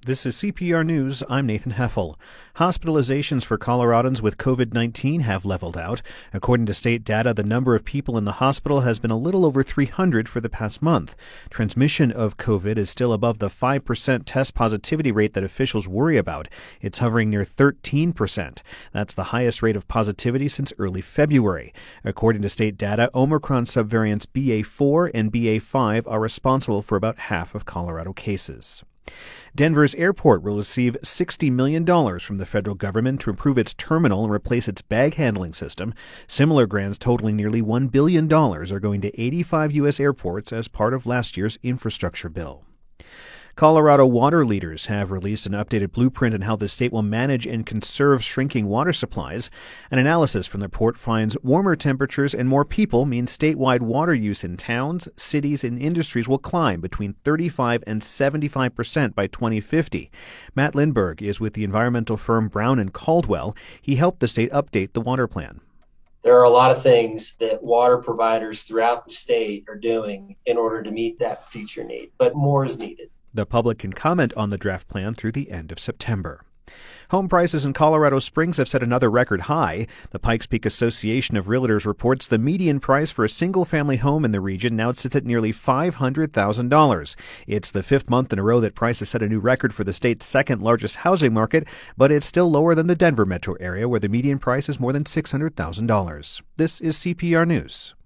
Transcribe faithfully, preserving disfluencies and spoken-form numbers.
This is C P R News. I'm Nathan Heffel. Hospitalizations for Coloradans with covid nineteen have leveled out. According to state data, the number of people in the hospital has been a little over three hundred for the past month. Transmission of COVID is still above the five percent test positivity rate that officials worry about. It's hovering near thirteen percent. That's the highest rate of positivity since early February. According to state data, Omicron subvariants B A four and B A five are responsible for about half of Colorado cases. Denver's airport will receive sixty million dollars from the federal government to improve its terminal and replace its bag handling system. Similar grants totaling nearly one billion dollars are going to eighty-five U S airports as part of last year's infrastructure bill. Colorado water leaders have released an updated blueprint on how the state will manage and conserve shrinking water supplies. An analysis from the report finds warmer temperatures and more people mean statewide water use in towns, cities, and industries will climb between thirty-five and seventy-five percent by twenty fifty. Matt Lindberg is with the environmental firm Brown and Caldwell. He helped the state update the water plan. There are a lot of things that water providers throughout the state are doing in order to meet that future need, but more is needed. The public can comment on the draft plan through the end of September. Home prices in Colorado Springs have set another record high. The Pikes Peak Association of Realtors reports the median price for a single-family home in the region now sits at nearly five hundred thousand dollars. It's the fifth month in a row that prices set a new record for the state's second-largest housing market, but it's still lower than the Denver metro area, where the median price is more than six hundred thousand dollars. This is C P R News.